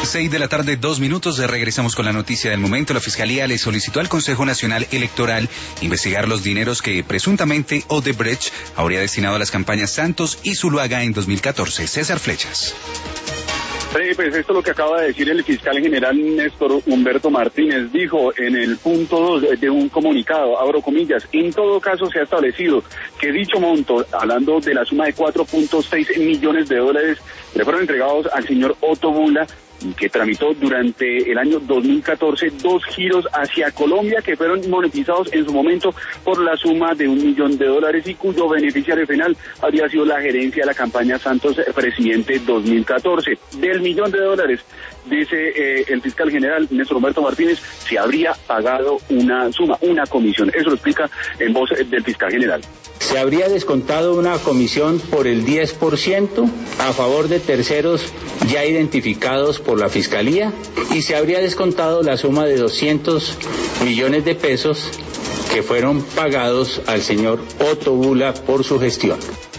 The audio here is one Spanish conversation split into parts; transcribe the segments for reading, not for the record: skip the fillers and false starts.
6:02 p.m. Regresamos con la noticia del momento. La Fiscalía le solicitó al Consejo Nacional Electoral investigar los dineros que presuntamente Odebrecht habría destinado a las campañas Santos y Zuluaga en 2014. César Flechas. Pues esto es lo que acaba de decir el fiscal general Néstor Humberto Martínez. Dijo en el punto 2 de un comunicado, abro comillas, en todo caso se ha establecido que dicho monto, hablando de la suma de 4.6 millones de dólares, le fueron entregados al señor Otto Bula, que tramitó durante el año 2014 2 giros hacia Colombia que fueron monetizados en su momento por la suma de $1 millón y cuyo beneficiario final habría sido la gerencia de la campaña Santos Presidente 2014. Del $1 millón, dice el fiscal general Néstor Humberto Martínez, se habría pagado una suma, una comisión. Eso lo explica en voz del fiscal general. Se habría descontado una comisión por el 10% a favor de terceros ya identificados por la Fiscalía y se habría descontado la suma de 200 millones de pesos que fueron pagados al señor Otto Bula por su gestión.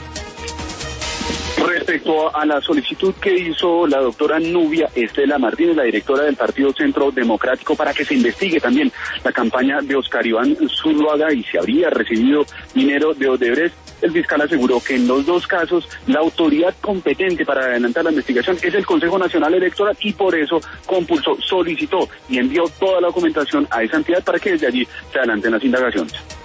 Respecto a la solicitud que hizo la doctora Nubia Estela Martínez, la directora del Partido Centro Democrático, para que se investigue también la campaña de Oscar Iván Zuluaga y si habría recibido dinero de Odebrecht, el fiscal aseguró que en los dos casos la autoridad competente para adelantar la investigación es el Consejo Nacional Electoral y por eso compulsó, solicitó y envió toda la documentación a esa entidad para que desde allí se adelanten las indagaciones.